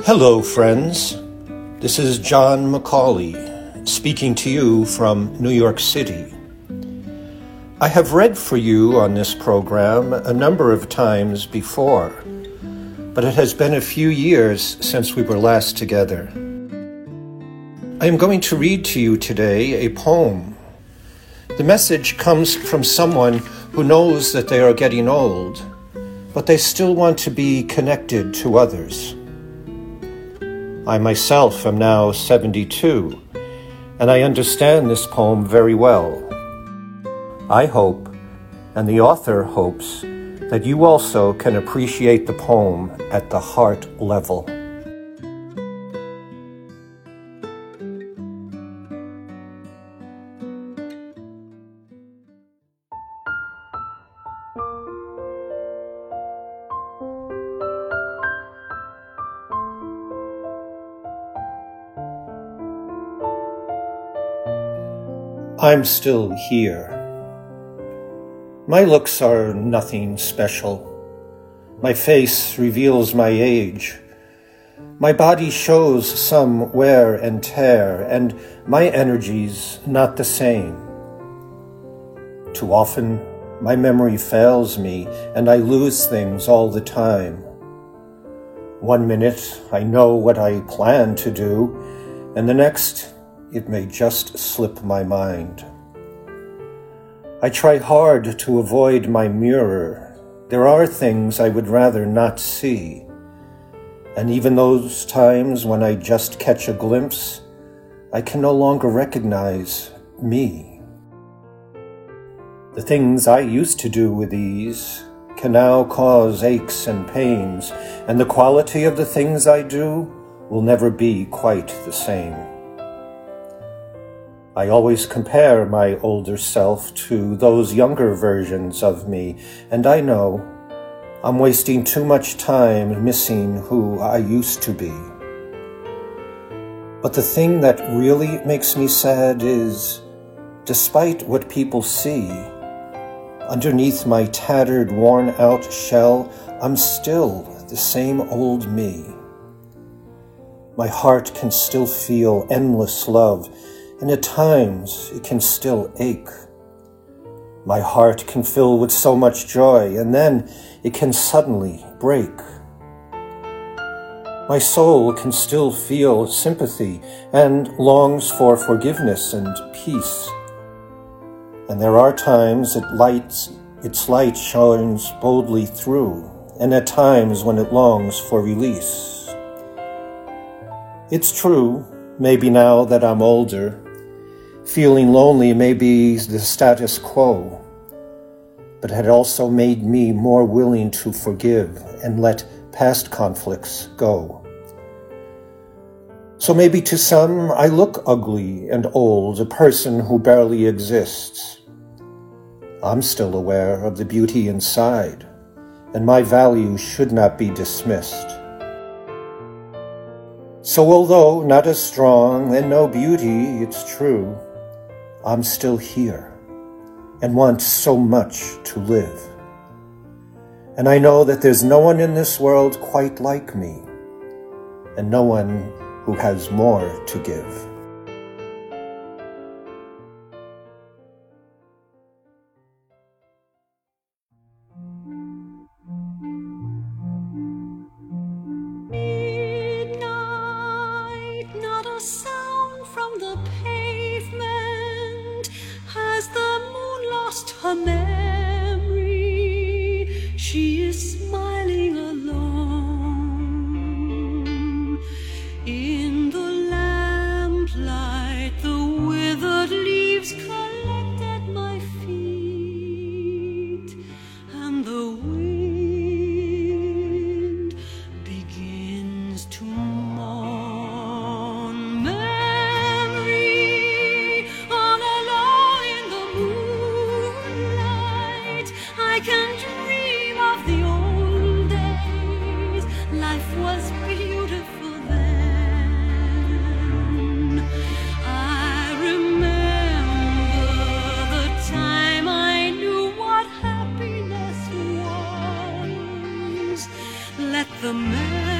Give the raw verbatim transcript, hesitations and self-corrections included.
Hello, friends. This is John Macaulay, speaking to you from New York City. I have read for you on this program a number of times before, but it has been a few years since we were last together. I am going to read to you today a poem. The message comes from someone who knows that they are getting old, but they still want to be connected to others. I myself am now seventy-two, and I understand this poem very well. I hope, and the author hopes, that you also can appreciate the poem at the heart level. I'm still here. My looks are nothing special. My face reveals my age. My body shows some wear and tear, and my energy's not the same. Too often, my memory fails me, and I lose things all the time. One minute, I know what I plan to do, and the next, it may just slip my mind. I try hard to avoid my mirror. There are things I would rather not see. And even those times when I just catch a glimpse, I can no longer recognize me. The things I used to do with ease can now cause aches and pains, and the quality of the things I do will never be quite the same. I always compare my older self to those younger versions of me, and I know I'm wasting too much time missing who I used to be. But the thing that really makes me sad is, despite what people see, underneath my tattered, worn-out shell, I'm still the same old me. My heart can still feel endless love, and at times it can still ache. My heart can fill with so much joy, and then it can suddenly break. My soul can still feel sympathy and longs for forgiveness and peace. And there are times it lights, its light shines boldly through, and at times when it longs for release. It's true, maybe now that I'm older, feeling lonely may be the status quo, but it had also made me more willing to forgive and let past conflicts go. So maybe to some I look ugly and old, a person who barely exists. I'm still aware of the beauty inside, and my value should not be dismissed. So although not as strong and no beauty, it's true, I'm still here and want so much to live. And I know that there's no one in this world quite like me, and no one who has more to give. Midnight, not a sound from the pavement. Has the moon lost her memory? She is smiling alone. In the lamplight, the withered leaves collect at my feet, and the wind begins to mourn. Memory, all alone in the moonlight, I can dream of the old days. Life was beautiful then. I remember the time I knew what happiness was. Let the